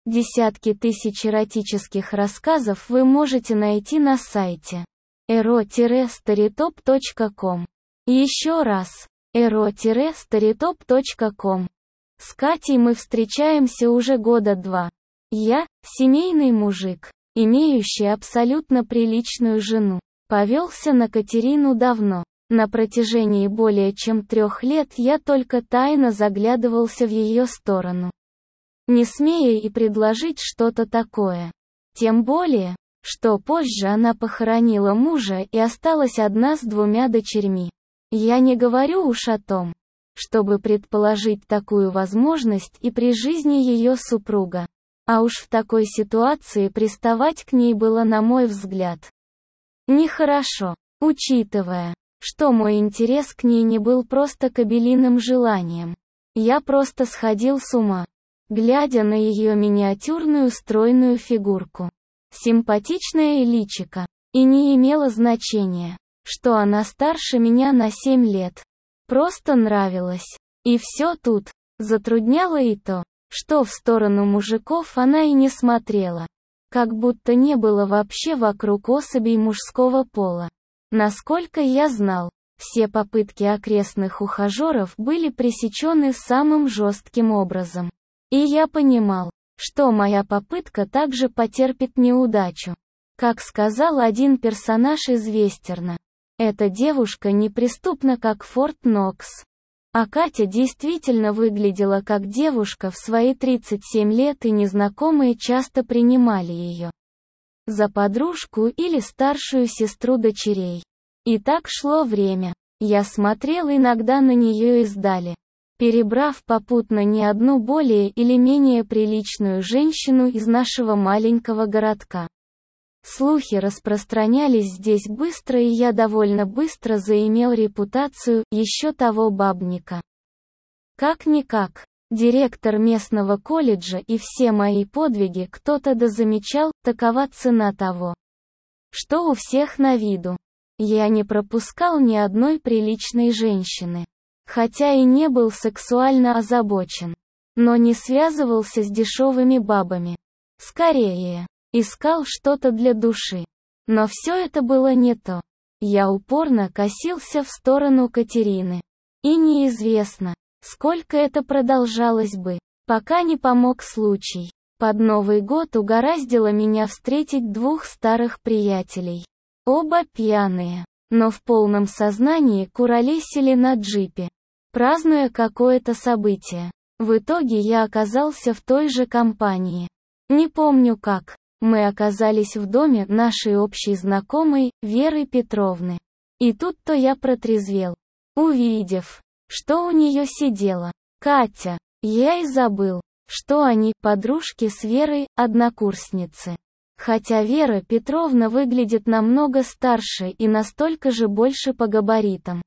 Десятки тысяч эротических рассказов вы можете найти на сайте ero-storytop.com. Еще раз, ero-storytop.com. С Катей мы встречаемся уже года 2. Я, семейный мужик, имеющий абсолютно приличную жену, повелся на Катерину давно. На протяжении более чем 3 лет я только тайно заглядывался в ее сторону, не смея и предложить что-то такое. Тем более, что позже она похоронила мужа и осталась одна с 2 дочерьми. Я не говорю уж о том, чтобы предположить такую возможность и при жизни ее супруга. А уж в такой ситуации приставать к ней было, на мой взгляд, нехорошо, учитывая, что мой интерес к ней не был просто кобелиным желанием. Я просто сходил с ума, глядя на ее миниатюрную стройную фигурку, симпатичное личико, и не имело значения, что она старше меня на 7 лет. Просто нравилось. И все тут. Затрудняло и то, что в сторону мужиков она и не смотрела. Как будто не было вообще вокруг особей мужского пола. Насколько я знал, все попытки окрестных ухажеров были пресечены самым жестким образом. И я понимал, что моя попытка также потерпит неудачу. Как сказал один персонаж из вестерна, эта девушка неприступна как Форт Нокс. А Катя действительно выглядела как девушка в свои 37 лет, и незнакомые часто принимали ее за подружку или старшую сестру дочерей. И так шло время. Я смотрел иногда на нее издали, перебрав попутно не одну более или менее приличную женщину из нашего маленького городка. Слухи распространялись здесь быстро, и я довольно быстро заимел репутацию еще того бабника. Как-никак, директор местного колледжа, и все мои подвиги кто-то дозамечал, такова цена того, что у всех на виду. Я не пропускал ни одной приличной женщины, хотя и не был сексуально озабочен, но не связывался с дешевыми бабами. Скорее, искал что-то для души. Но все это было не то. Я упорно косился в сторону Катерины. И неизвестно, сколько это продолжалось бы, пока не помог случай. Под Новый год угораздило меня встретить 2 старых приятелей. Оба пьяные, но в полном сознании куролесили на джипе, празднуя какое-то событие. В итоге я оказался в той же компании. Не помню как. Мы оказались в доме нашей общей знакомой, Веры Петровны. И тут-то я протрезвел, увидев, что у нее сидела Катя. Я и забыл, что они подружки с Верой, однокурсницы. Хотя Вера Петровна выглядит намного старше и настолько же больше по габаритам.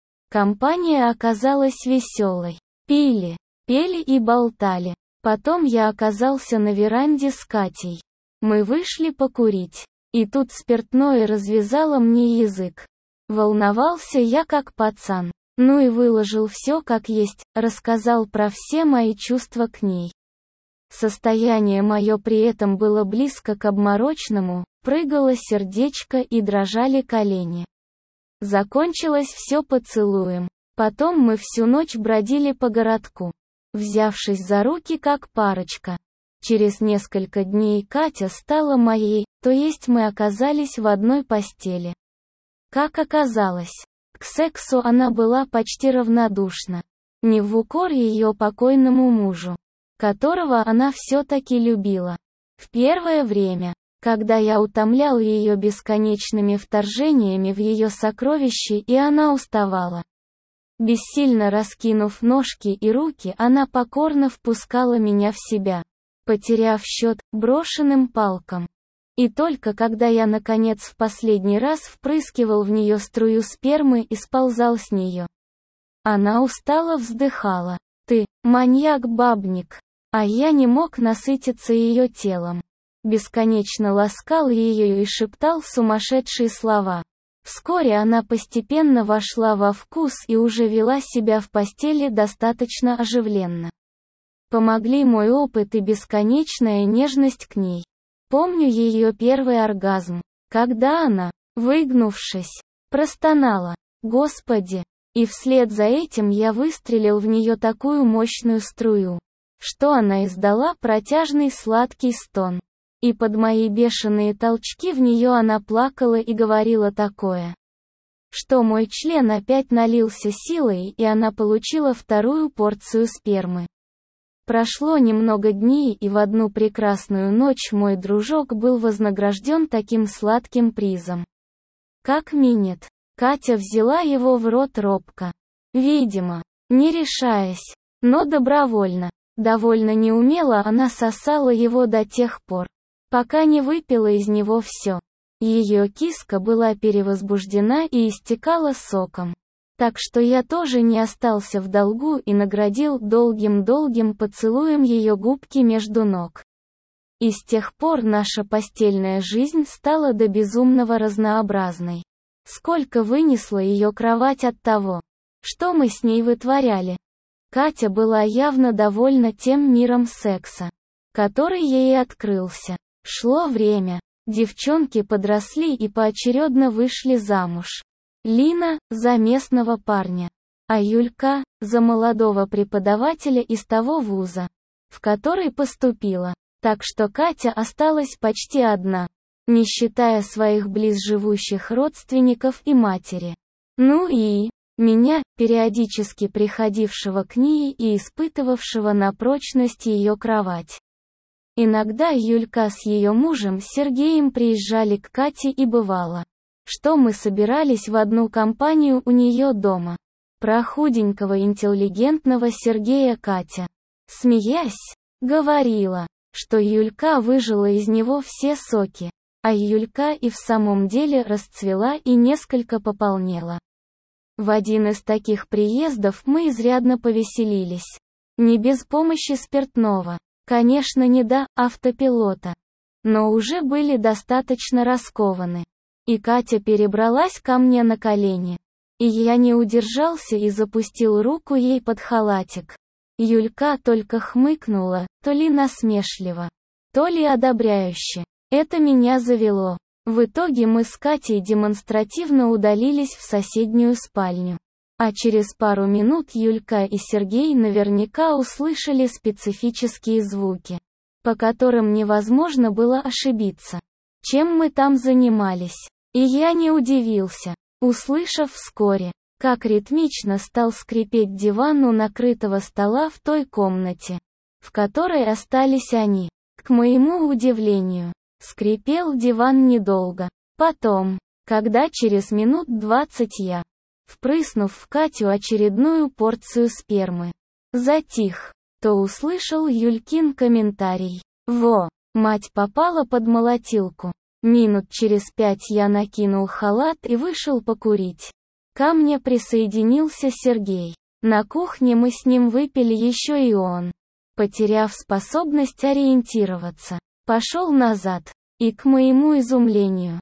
Компания оказалась веселой. Пили, пели и болтали. Потом я оказался на веранде с Катей. Мы вышли покурить. И тут спиртное развязало мне язык. Волновался я как пацан. Ну и выложил все как есть, рассказал про все мои чувства к ней. Состояние мое при этом было близко к обморочному, прыгало сердечко и дрожали колени. Закончилось все поцелуем. Потом мы всю ночь бродили по городку, взявшись за руки как парочка. Через несколько дней Катя стала моей, то есть мы оказались в одной постели. Как оказалось, к сексу она была почти равнодушна. Не в укор ее покойному мужу, которого она все-таки любила. В первое время, когда я утомлял ее бесконечными вторжениями в ее сокровища, и она уставала, бессильно раскинув ножки и руки, она покорно впускала меня в себя, потеряв счет брошенным палкам. И только когда я наконец в последний раз впрыскивал в нее струю спермы и сползал с нее, она устало вздыхала: «Ты, маньяк-бабник». А я не мог насытиться ее телом. Бесконечно ласкал ее и шептал сумасшедшие слова. Вскоре она постепенно вошла во вкус и уже вела себя в постели достаточно оживленно. Помогли мой опыт и бесконечная нежность к ней. Помню ее первый оргазм, когда она, выгнувшись, простонала: «Господи!» И вслед за этим я выстрелил в нее такую мощную струю, что она издала протяжный сладкий стон. И под мои бешеные толчки в нее она плакала и говорила такое, что мой член опять налился силой, и она получила вторую порцию спермы. Прошло немного дней, и в одну прекрасную ночь мой дружок был вознагражден таким сладким призом, как минет. Катя взяла его в рот робко, видимо, не решаясь, но добровольно. Довольно неумело она сосала его до тех пор, пока не выпила из него все. Ее киска была перевозбуждена и истекала соком. Так что я тоже не остался в долгу и наградил долгим-долгим поцелуем ее губки между ног. И с тех пор наша постельная жизнь стала до безумного разнообразной. Сколько вынесла ее кровать от того, что мы с ней вытворяли. Катя была явно довольна тем миром секса, который ей открылся. Шло время, девчонки подросли и поочередно вышли замуж. Лина – за местного парня, а Юлька – за молодого преподавателя из того вуза, в который поступила. Так что Катя осталась почти одна, не считая своих близживущих родственников и матери. Ну и меня, периодически приходившего к ней и испытывавшего на прочность ее кровать. Иногда Юлька с ее мужем Сергеем приезжали к Кате, и бывало, что мы собирались в одну компанию у нее дома. Про худенького интеллигентного Сергея Катя, смеясь, говорила, что Юлька выжила из него все соки, а Юлька и в самом деле расцвела и несколько пополнела. В один из таких приездов мы изрядно повеселились. Не без помощи спиртного, конечно, не до автопилота, но уже были достаточно раскованы. И Катя перебралась ко мне на колени. И я не удержался и запустил руку ей под халатик. Юлька только хмыкнула, то ли насмешливо, то ли одобряюще. Это меня завело. В итоге мы с Катей демонстративно удалились в соседнюю спальню. А через пару минут Юлька и Сергей наверняка услышали специфические звуки, по которым невозможно было ошибиться, чем мы там занимались. И я не удивился, услышав вскоре, как ритмично стал скрипеть диван у накрытого стола в той комнате, в которой остались они. К моему удивлению, скрипел диван недолго. Потом, когда через минут 20 я, впрыснув в Катю очередную порцию спермы, затих, то услышал Юлькин комментарий: «Во, мать попала под молотилку». Минут через 5 я накинул халат и вышел покурить. Ко мне присоединился Сергей. На кухне мы с ним выпили еще, и он, потеряв способность ориентироваться, пошел назад. И к моему изумлению,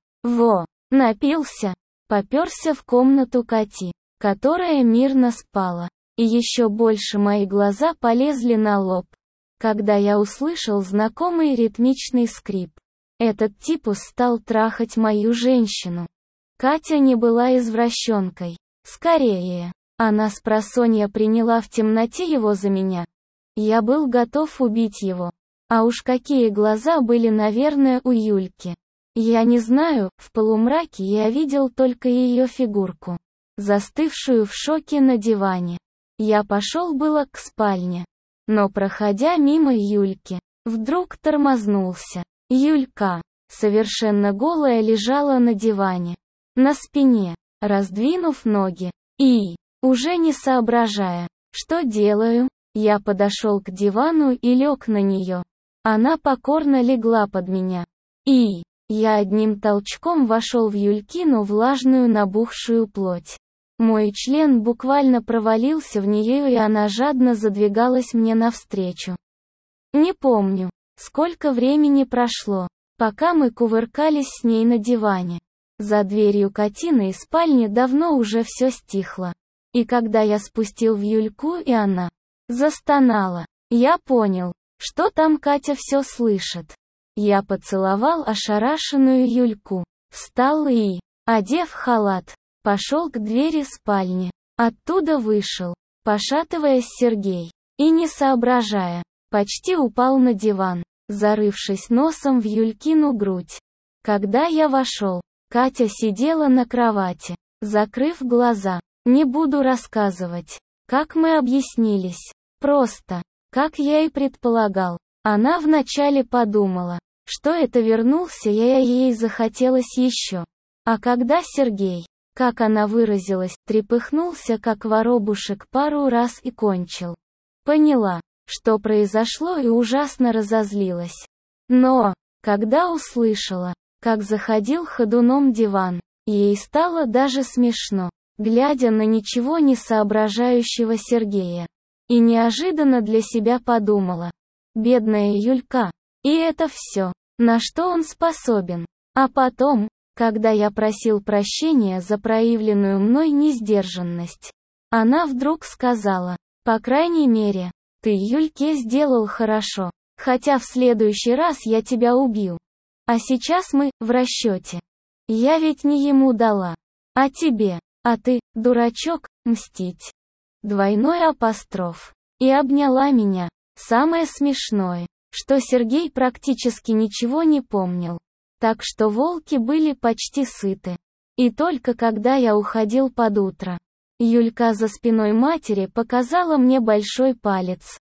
напился, попёрся в комнату Кати, которая мирно спала. И еще больше мои глаза полезли на лоб, когда я услышал знакомый ритмичный скрип. Этот типус стал трахать мою женщину. Катя не была извращенкой. Скорее, она спросонья приняла в темноте его за меня. Я был готов убить его. А уж какие глаза были, наверное, у Юльки. Я не знаю, в полумраке я видел только ее фигурку, застывшую в шоке на диване. Я пошел было к спальне, но, проходя мимо Юльки, вдруг тормознулся. Юлька, совершенно голая, лежала на диване, на спине, раздвинув ноги. И, уже не соображая, что делаю, я подошел к дивану и лег на нее. Она покорно легла под меня. И я одним толчком вошел в Юлькину влажную набухшую плоть. Мой член буквально провалился в нее, и она жадно задвигалась мне навстречу. Не помню, сколько времени прошло, пока мы кувыркались с ней на диване. За дверью Катиной спальни давно уже все стихло. И когда я спустил в Юльку, и она застонала, Я понял, что там Катя все слышит. Я поцеловал ошарашенную Юльку, встал и, одев халат, пошел к двери спальни. Оттуда вышел, пошатываясь Сергей, и не соображая, почти упал на диван, зарывшись носом в Юлькину грудь. Когда я вошел, Катя сидела на кровати, закрыв глаза. Не буду рассказывать, как мы объяснились. Просто, как я и предполагал, она вначале подумала, что это вернулся я, и ей захотелось еще. А когда Сергей, как она выразилась, трепыхнулся как воробушек пару раз и кончил, поняла, что произошло, и ужасно разозлилась. Но, когда услышала, как заходил ходуном диван, ей стало даже смешно, глядя на ничего не соображающего Сергея. И неожиданно для себя подумала: бедная Юлька, и это все, на что он способен. А потом, когда я просил прощения за проявленную мной несдержанность, она вдруг сказала: по крайней мере, ты Юльке сделал хорошо, хотя в следующий раз я тебя убью. А сейчас мы в расчете. Я ведь не ему дала, а тебе, а ты, дурачок, мстить. Двойной апостроф. И обняла меня. Самое смешное, что Сергей практически ничего не помнил. Так что волки были почти сыты. И только когда я уходил под утро, Юлька за спиной матери показала мне большой палец.